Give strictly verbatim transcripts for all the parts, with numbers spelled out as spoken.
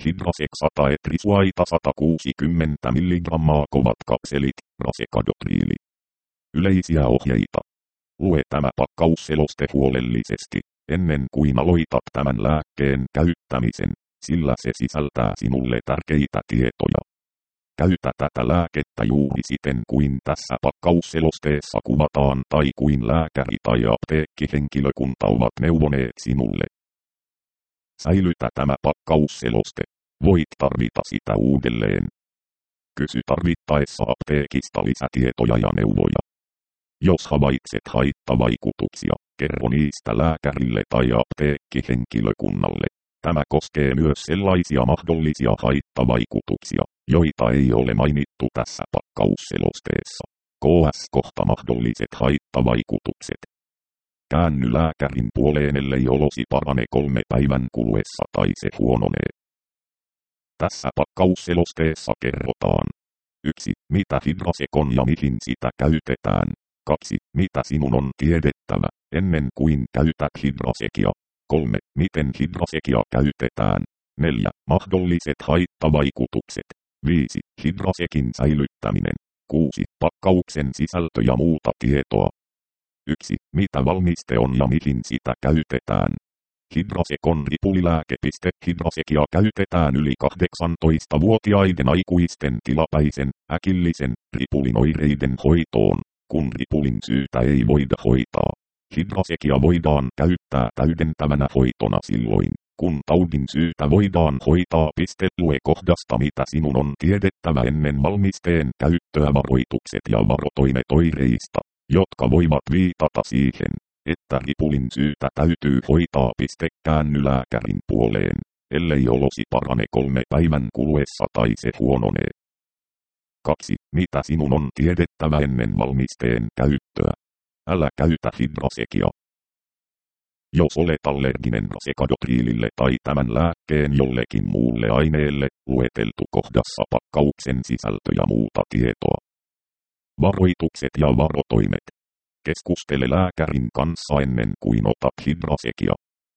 Hidrasek sata etrisuaita sata kuusikymmentä milligrammaa kovat kapselit, rasekadoptriili. Yleisiä ohjeita. Lue tämä pakkausseloste huolellisesti, ennen kuin aloitat tämän lääkkeen käyttämisen, sillä se sisältää sinulle tärkeitä tietoja. Käytä tätä lääkettä juuri siten kuin tässä pakkausselosteessa kuvataan tai kuin lääkäri tai apteekkihenkilökunta ovat neuvoneet sinulle. Säilytä tämä pakkausseloste. Voit tarvita sitä uudelleen. Kysy tarvittaessa apteekista lisätietoja ja neuvoja. Jos havaitset haittavaikutuksia, kerro niistä lääkärille tai apteekkihenkilökunnalle. Tämä koskee myös sellaisia mahdollisia haittavaikutuksia, joita ei ole mainittu tässä pakkausselosteessa. K S kohta mahdolliset haittavaikutukset. Käänny lääkärin puoleen, ellei olosi parane kolme päivän kuluessa tai se huononee. Tässä pakkausselosteessa kerrotaan. yksi. Mitä Hidrasek on ja mihin sitä käytetään. kaksi. Mitä sinun on tiedettävä, ennen kuin käytät Hidrasekia. kolme. Miten Hidrasekia käytetään. neljä. Mahdolliset haittavaikutukset. viisi. Hidrasekin säilyttäminen. kuusi. Pakkauksen sisältö ja muuta tietoa. yksi. Mitä valmiste on ja mihin sitä käytetään. Hidrasek on ripulilääke. Hidrasekia käytetään yli kahdeksantoistavuotiaiden aikuisten tilapäisen, äkillisen, ripulin oireiden hoitoon, kun ripulin syytä ei voida hoitaa. Hidrasekia voidaan käyttää täydentävänä hoitona silloin, kun taudin syytä voidaan hoitaa. Lue kohdasta mitä sinun on tiedettävä ennen valmisteen käyttöä varoitukset ja varotoimet oireista, jotka voivat viitata siihen, että ripulin syytä täytyy hoitaa. Käänny lääkärin puoleen, ellei olosi parane kolme päivän kuluessa tai se huononee. kaksi. Mitä sinun on tiedettävä ennen valmisteen käyttöä. Älä käytä Hidrasekia. Jos olet allerginen rasekadoptriilille tai tämän lääkkeen jollekin muulle aineelle, lueteltu kohdassa pakkauksen sisältö ja muuta tietoa. Varoitukset ja varotoimet. Keskustele lääkärin kanssa ennen kuin otat Hidrasekia.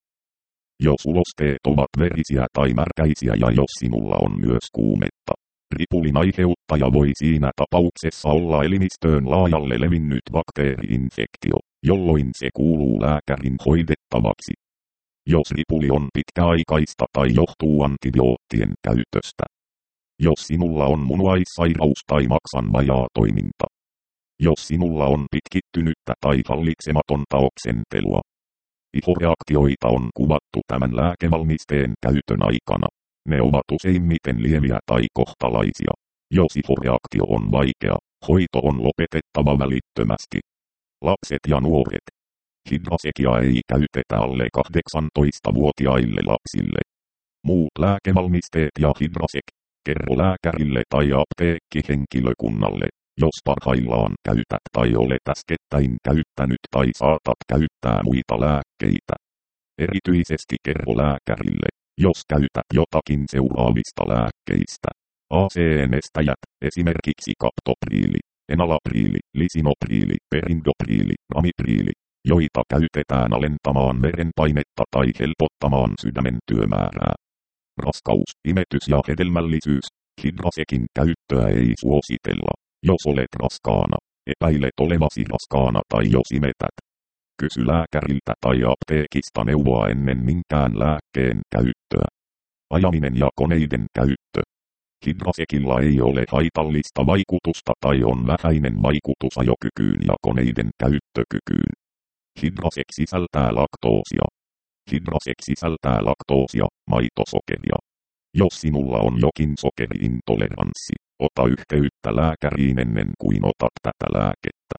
Jos ulosteet ovat verisiä tai märkäisiä ja jos sinulla on myös kuumetta, ripulin aiheuttaja voi siinä tapauksessa olla elimistöön laajalle levinnyt bakteeri-infektio, jolloin se kuuluu lääkärin hoidettavaksi. Jos ripuli on pitkäaikaista tai johtuu antibioottien käytöstä. Jos sinulla on munuaissairaus tai maksan vajaa toiminta. Jos sinulla on pitkittynyttä tai hallitsematonta oksentelua. Ihoreaktioita on kuvattu tämän lääkevalmisteen käytön aikana. Ne ovat useimmiten lieviä tai kohtalaisia. Jos ihoreaktio on vaikea, hoito on lopetettava välittömästi. Lapset ja nuoret. Hidrasekia ei käytetä alle kahdeksantoistavuotiaille lapsille. Muut lääkevalmisteet ja Hidrasek. Kerro lääkärille tai apteekkihenkilökunnalle, jos parhaillaan käytät tai olet äskettäin käyttänyt tai saatat käyttää muita lääkkeitä. Erityisesti kerro lääkärille, jos käytät jotakin seuraavista lääkkeistä. A C N-estäjät, esimerkiksi kaptopriili, enalapriili, lisinopriili, perindopriili, ramipriili, joita käytetään alentamaan verenpainetta tai helpottamaan sydämen työmäärää. Raskaus, imetys ja hedelmällisyys. Hidrasekin käyttöä ei suositella, jos olet raskaana, epäilet olevasi raskaana tai jos imetät. Kysy lääkäriltä tai apteekista neuvoa ennen minkään lääkkeen käyttöä. Ajaminen ja koneiden käyttö. Hidrasekilla ei ole haitallista vaikutusta tai on vähäinen vaikutus ajokykyyn ja koneiden käyttökykyyn. Hidrasek sisältää laktoosia. Hidrasek sisältää laktoosia, maitosokeria. Jos sinulla on jokin sokeriintoleranssi, ota yhteyttä lääkäriin ennen kuin otat tätä lääkettä.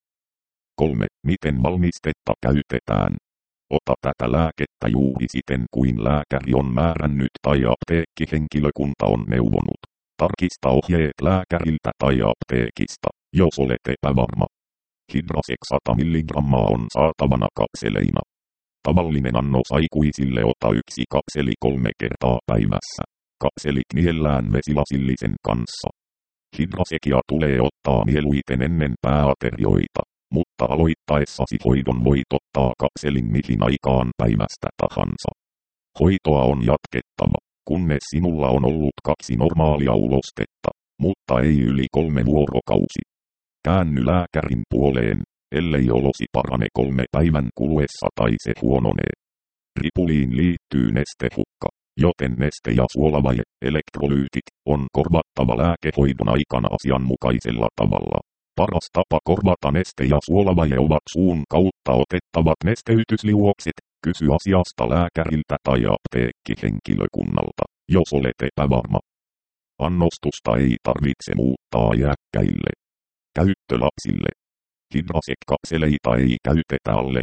kolme. Miten valmistetta käytetään? Ota tätä lääkettä juuri siten kuin lääkäri on määrännyt tai apteekkihenkilökunta on neuvonut. Tarkista ohjeet lääkäriltä tai apteekista, jos olet epävarma. Hidrasek sata milligrammaa on saatavana kapseleina. Tavallinen annos aikuisille ota yksi kapseli kolme kertaa päivässä. Kapselit niellään vesilasillisen kanssa. Hidrasekia tulee ottaa mieluiten ennen pääaterioita, mutta aloittaessasi hoidon voit ottaa kapselin mihin aikaan päivästä tahansa. Hoitoa on jatkettava. kunnes sinulla on ollut kaksi normaalia ulostetta, mutta ei yli kolme vuorokausi. Käänny lääkärin puoleen, ellei olosi parane kolme päivän kuluessa tai se huononee. Ripuliin liittyy nestehukka, joten neste- ja suolavaje, elektrolyytit, on korvattava lääkehoidon aikana asianmukaisella tavalla. Paras tapa korvata neste- ja suolavaje ovat suun kautta otettavat nesteytysliuokset. Kysy asiasta lääkäriltä tai apteekkihenkilökunnalta, jos olet epävarma. Annostusta ei tarvitse muuttaa iäkkäille. Käyttö lapsille. Hidrasek-kapseleita ei käytetä alle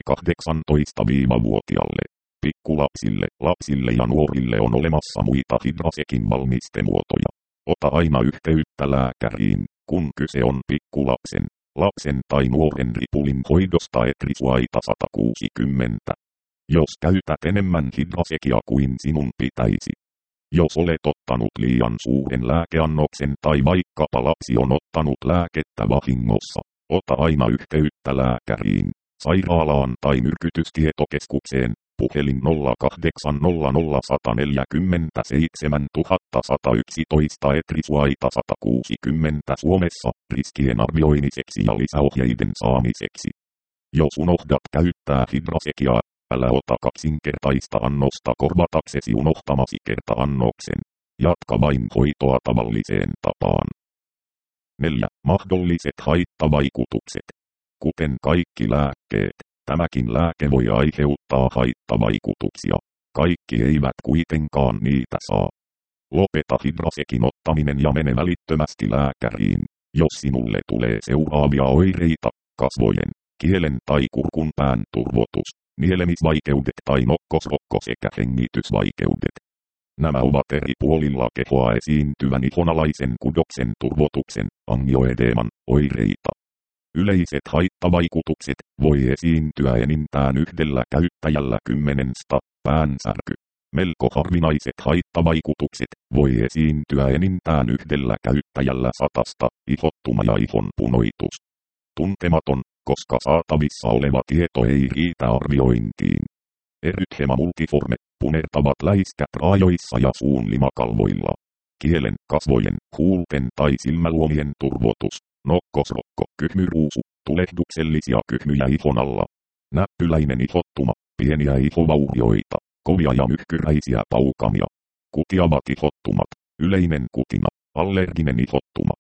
kahdeksantoista-vuotiaille. Pikkulapsille, lapsille ja nuorille on olemassa muita Hidrasekin valmistemuotoja. Ota aina yhteyttä lääkäriin, kun kyse on pikkulapsen, lapsen tai nuoren ripulin hoidosta Etrisuaita sata kuusikymmentä. Jos käytät enemmän Hidrasekia kuin sinun pitäisi. Jos olet ottanut liian suuren lääkeannoksen tai vaikkapa lapsi on ottanut lääkettä vahingossa, ota aina yhteyttä lääkäriin, sairaalaan tai myrkytystietokeskukseen, puhelin nolla kahdeksan nolla nolla yksi neljä seitsemän yksi yksi yksi Etrisuaita sata kuusikymmentä Suomessa, riskien arvioimiseksi ja lisäohjeiden saamiseksi. Jos unohdat käyttää Hidrasekia, älä ota kaksinkertaista annosta korvataksesi unohtamasi kerta-annoksen. Jatka vain hoitoa tavalliseen tapaan. neljä. Mahdolliset haittavaikutukset. Kuten kaikki lääkkeet, tämäkin lääke voi aiheuttaa haittavaikutuksia. Kaikki eivät kuitenkaan niitä saa. Lopeta Hidrasekin ottaminen ja mene välittömästi lääkäriin, jos sinulle tulee seuraavia oireita: kasvojen, kielen tai kurkunpään turvotus, nielemisvaikeudet tai nokkosrokko sekä hengitysvaikeudet. Nämä ovat eri puolilla kehoa esiintyvän ihonalaisen kudoksen turvotuksen, angioedeeman, oireita. Yleiset haittavaikutukset voi esiintyä enintään yhdellä käyttäjällä kymmenestä, päänsärky. Melko harvinaiset haittavaikutukset voi esiintyä enintään yhdellä käyttäjällä satasta, ihottuma ja ihon punoitus. Tuntematon, koska saatavissa oleva tieto ei riitä arviointiin. Erythema multiforme, punertavat läiskät raajoissa ja suun limakalvoilla. Kielen, kasvojen, huulten tai silmäluomien turvotus, nokkosrokko, kyhmyruusu, tulehduksellisia kyhmyjä ihon alla. Näppyläinen ihottuma, pieniä ihovaurioita, kovia ja myhkyräisiä paukamia. Kutiavat ihottumat, yleinen kutina, allerginen ihottuma.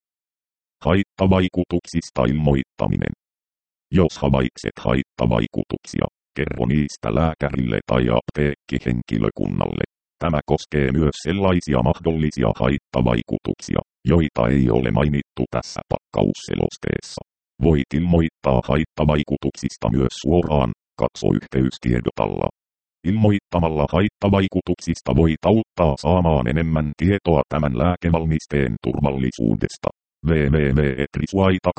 Haittavaikutuksista ilmoittaminen. Jos havaitset haittavaikutuksia, kerro niistä lääkärille tai apteekkihenkilökunnalle. Tämä koskee myös sellaisia mahdollisia haittavaikutuksia, joita ei ole mainittu tässä pakkausselosteessa. Voit ilmoittaa haittavaikutuksista myös suoraan, katso yhteystiedotalla. Ilmoittamalla haittavaikutuksista voit auttaa saamaan enemmän tietoa tämän lääkevalmisteen turvallisuudesta. double-u double-u double-u piste etrisuaita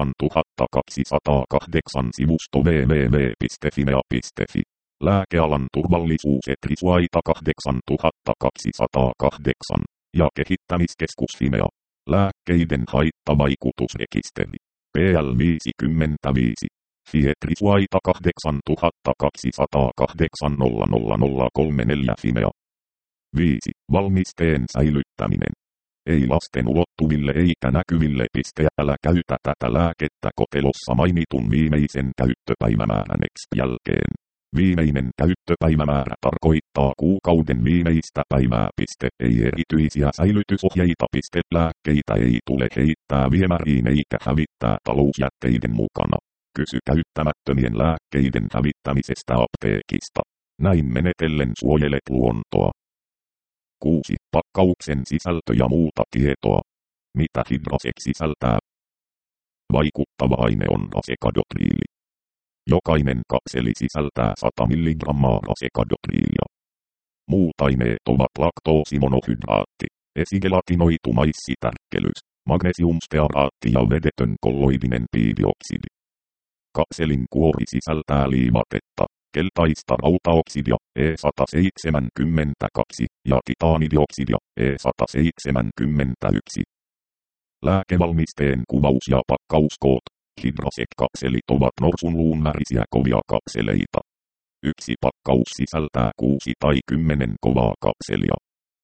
kahdeksantuhattakaksisataakahdeksan sivusto double-u double-u double-u piste fimea piste fi. Lääkealan turvallisuus Etrisuaita kahdeksantuhattakaksisataakahdeksan ja kehittämiskeskus Fimea. Lääkkeiden haittavaikutusrekisteri. P L viisikymmentäviisi. F I Etrisuaita kahdeksantuhattakaksisataakahdeksan nolla nolla nolla kolme neljä Fimea. viisi. Valmisteen säilyttäminen. Ei lasten ulottuville eikä näkyville piste. Älä käytä tätä lääkettä kotelossa mainitun viimeisen käyttöpäivämäärän jälkeen. Viimeinen käyttöpäivämäärä tarkoittaa kuukauden viimeistä päivää. Piste. Ei erityisiä säilytysohjeita. Piste. Lääkkeitä ei tule heittää viemäriin eikä hävittää talousjätteiden mukana. Kysy käyttämättömien lääkkeiden hävittämisestä apteekista. Näin menetellen suojelet luontoa. kuusi. Pakkauksen sisältö ja muuta tietoa. Mitä Hidrasek sisältää? Vaikuttava aine on rasekadotriili. Jokainen kapseli sisältää sata milligrammaa rasekadotriilia. Muut aineet ovat laktoosimonohydraatti, esigelatinoitu maissitärkkelys, magnesiumstearaatti ja vedetön kolloidinen piidioksidi. Kapselin kuori sisältää liivatetta, keltaista rautaoksidia E sata seitsemänkymmentäkaksi ja titaanidioksidia E sata seitsemänkymmentäyksi. Lääkevalmisteen kuvaus ja pakkauskoot. Hidrasek-kapselit ovat norsunluunvärisiä kovia kapseleita. Yksi pakkaus sisältää kuusi tai kymmenen kovaa kapselia.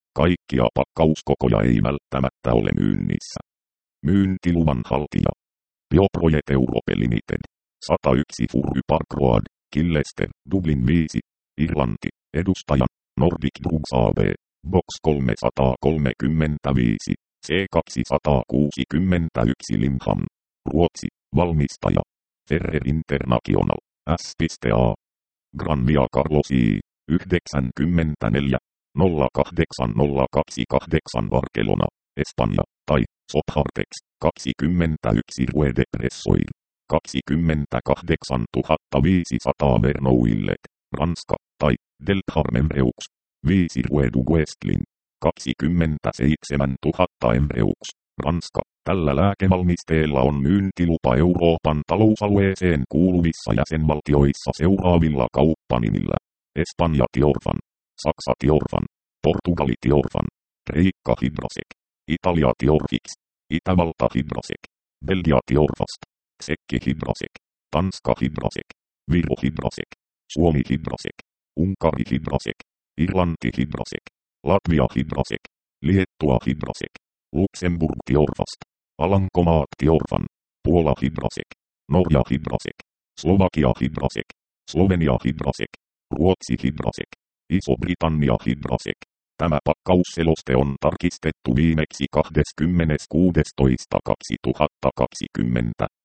Kaikkia pakkauskokoja ei välttämättä ole myynnissä. Myyntiluvan haltija. Bioproject Europe Limited. sata yksi Furry Park Road, Killester, Dublin viisi, Irlanti. Edustaja. Nordic Drugs A B. Box kolmesataakolmekymmentäviisi, C kaksisataakuusikymmentäyksi Limham. Ruotsi. Valmistaja. Ferrer International. S A. Granvia Carlosi. yhdeksänkymmentäneljä, nolla kahdeksan nolla kaksi kahdeksan Barcelona, Espanja, tai Sothartex, kaksikymmentäyksi Rue de Pressoir, kaksikymmentäkahdeksantuhatta viisisataa Vernouillet, Ranska, tai Delthar Emreux, viisi Rue du Guestlin, kaksikymmentäseitsemäntuhatta Emreux, Ranska. Tällä lääkevalmisteella on myyntilupa Euroopan talousalueeseen kuuluvissa jäsenvaltioissa seuraavilla kauppanimillä. Espanja Tiorfan, Saksa Tiorfan, Portugali Tiorfan, Kreikka Hydrosek, Italia Tiorfix, Itävalta Hydrosek, Belgia Tiorfast, Tsekki Hydrosek, Tanska Hydrosek, Viro Hydrosek, Suomi Hydrosek, Unkari Hydrosek, Irlanti Hydrosek, Latvia Hydrosek, Liettua Hydrosek, Luxemburg Tiorfast, Alankomaat Tiorfan, Puola Hydrosek, Norja Hydrosek, Slovakia Hydrosek, Slovenia Hydrosek, Ruotsi Hydrosek, Iso-Britannia Hydrosek. Tämä pakkausseloste on tarkistettu viimeksi kahdeskymmenes kuudes toista kaksituhattakaksikymmentä.